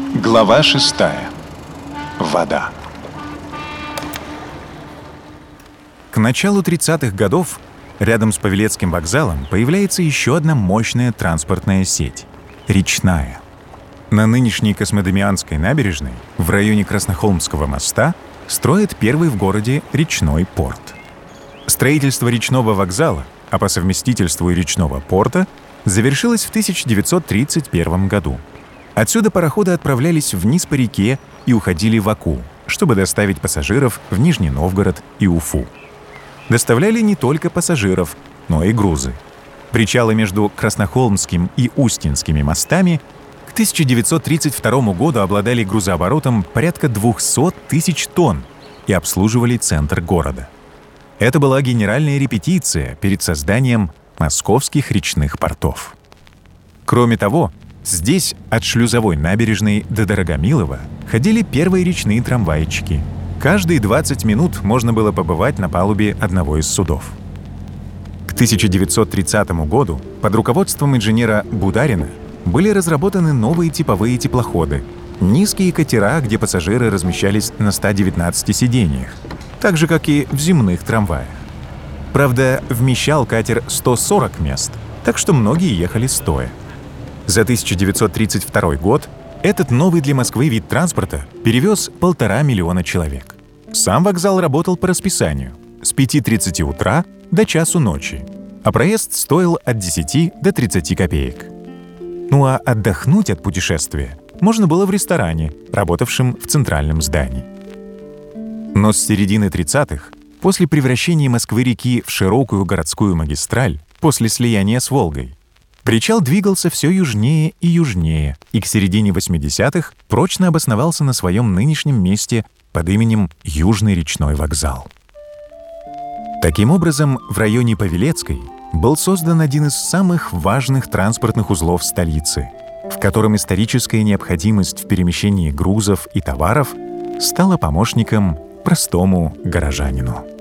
Глава 6. Вода. К началу 30-х годов рядом с Павелецким вокзалом появляется еще одна мощная транспортная сеть — речная. На нынешней Космодемьянской набережной, в районе Краснохолмского моста, строят первый в городе речной порт. Строительство речного вокзала, а по совместительству и речного порта, завершилось в 1931 году. Отсюда пароходы отправлялись вниз по реке и уходили в Оку, чтобы доставить пассажиров в Нижний Новгород и Уфу. Доставляли не только пассажиров, но и грузы. Причалы между Краснохолмским и Устинскими мостами к 1932 году обладали грузооборотом порядка 200 тысяч тонн и обслуживали центр города. Это была генеральная репетиция перед созданием московских речных портов. Кроме того, здесь от Шлюзовой набережной до Дорогомилова ходили первые речные трамвайчики. Каждые 20 минут можно было побывать на палубе одного из судов. К 1930 году под руководством инженера Бударина были разработаны новые типовые теплоходы, низкие катера, где пассажиры размещались на 119 сиденьях, так же, как и в земных трамваях. Правда, вмещал катер 140 мест, так что многие ехали стоя. За 1932 год этот новый для Москвы вид транспорта перевез 1,5 миллиона человек. Сам вокзал работал по расписанию с 5:30 утра до часу ночи, а проезд стоил от 10 до 30 копеек. Ну а отдохнуть от путешествия можно было в ресторане, работавшем в центральном здании. Но с середины 30-х, после превращения Москвы-реки в широкую городскую магистраль, после слияния с Волгой, причал двигался все южнее и южнее, и к середине 80-х прочно обосновался на своем нынешнем месте под именем Южный речной вокзал. Таким образом, в районе Павелецкой был создан один из самых важных транспортных узлов столицы, в котором историческая необходимость в перемещении грузов и товаров стала помощником простому горожанину.